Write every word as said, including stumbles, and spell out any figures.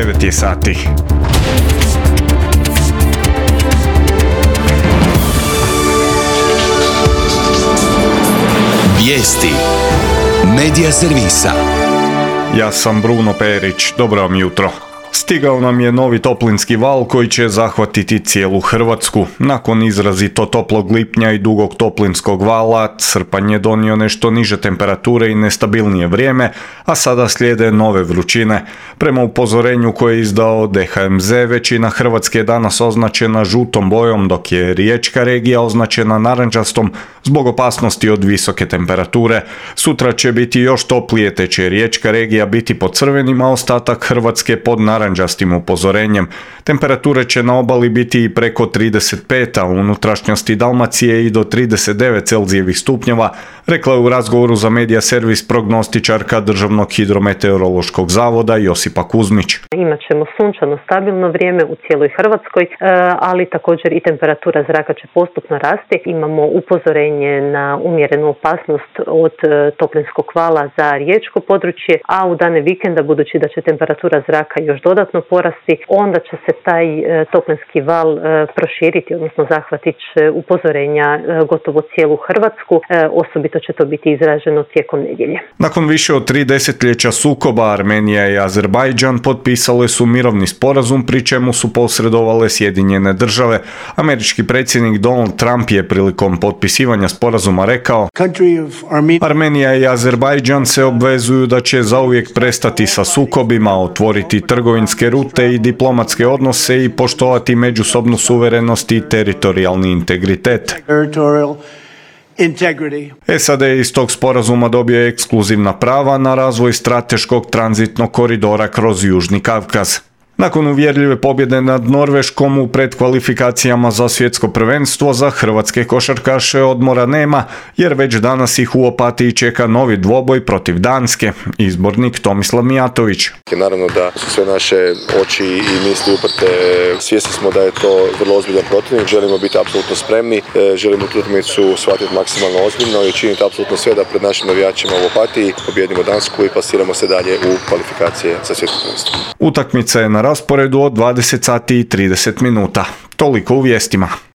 devet je sati. Vijesti Medija servisa. Ja sam Bruno Perić, dobro vam jutro. Stigao nam je novi toplinski val koji će zahvatiti cijelu Hrvatsku. Nakon izrazito toplog lipnja i dugog toplinskog vala, srpanj je donio nešto niže temperature i nestabilnije vrijeme, a sada slijede nove vrućine. Prema upozorenju koje je izdao D H M Z, većina Hrvatske je danas označena žutom bojom, dok je riječka regija označena narančastom zbog opasnosti od visoke temperature. Sutra će biti još toplije, te će riječka regija biti pod crvenim, a ostatak Hrvatske pod narančastim upozorenjem. Temperature će na obali biti i preko trideset pet, a u unutrašnjosti Dalmacije i do trideset devet Celzijevih stupnjeva, rekla je u razgovoru za Medija servis prognostičarka Državnog hidrometeorološkog zavoda Josipa Kuzmić. Imat ćemo sunčano, stabilno vrijeme u cijeloj Hrvatskoj, ali također i temperatura zraka će postupno rasti. Imamo upozorenje na umjerenu opasnost od toplinskog vala za riječko područje, a u dane vikenda, budući da će temperatura zraka još dodatno porasti, onda će se taj toplinski val proširiti, odnosno zahvatit će upozorenja gotovo cijelu Hrvatsku. Osobito će to biti izraženo tijekom nedjelje. Nakon više od tri desetljeća sukoba, Armenija i Azerbajdžan potpisale su mirovni sporazum, pri čemu su posredovale Sjedinjene države. Američki predsjednik Donald Trump je prilikom potpisivanja sporazuma rekao: Armenija i Azerbajdžan se obvezuju da će zauvijek prestati sa sukobima, otvoriti trgovinske rute i diplomatske odnose i poštovati međusobnu suverenost i teritorijalni integritet. S A D iz tog sporazuma dobio ekskluzivna prava na razvoj strateškog tranzitnog koridora kroz Južni Kavkaz. Nakon uvjerljive pobjede nad Norveškom u predkvalifikacijama za svjetsko prvenstvo, za hrvatske košarkaše odmora nema, jer već danas ih u Opatiji čeka novi dvoboj protiv Danske. Izbornik Tomislav Mijatović. Naravno da su sve naše oči i misli uprte, svjesni smo da je to vrlo ozbiljan protivnik, želimo biti apsolutno spremni, želimo tu utakmicu shvatiti maksimalno ozbiljno i činiti apsolutno sve da pred našim navijačima u Opatiji pobjedimo Dansku i plasiramo se dalje u kvalifikacije za svjetsko prvenstvo. Utakmica je na rasporedu od dvadeset sati i trideset minuta. Toliko u vijestima.